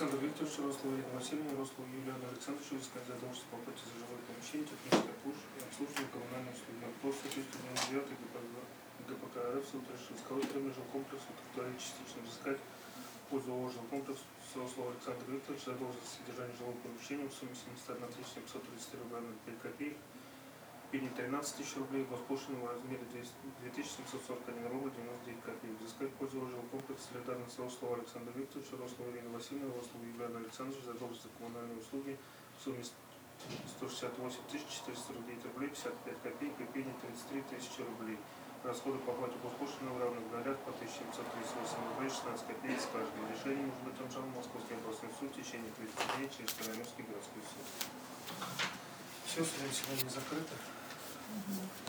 Александра Викторовича, Рослова Ирина Васильевна, Рослова Юлиана Александровича, взыскать задолженность по оплате за жилое помещение, техническое обслуживание, коммунальные услуги. По статистике 99 ГПК РФ суд решил исковой жилкомплексу, который частично взыскать в пользу жилкомплекса Рослова Александра Викторовича задолженность содержания жилого помещения в сумме 71 733 рубля 05 копеек, пени 13 тысяч рублей, госпошлина в размере 2741 рубль 99 копеек. Взыскать в пользу жилкомплекса солидарность Рослова Александра Викторовича, Рослова Ирина Васильевна, Рослова Юлиана Александровича задолженность за коммунальные услуги в сумме 168 409 рублей 55 копеек и пени 33 тысячи рублей. Расходы по оплате госпошлины в равных долях по 1738 рублей 16 копеек с каждого. Решение может быть обжаловано в Московский областной суд в течение 30 дней через Черноморский городской суд. Все, судебное заседание закрыто.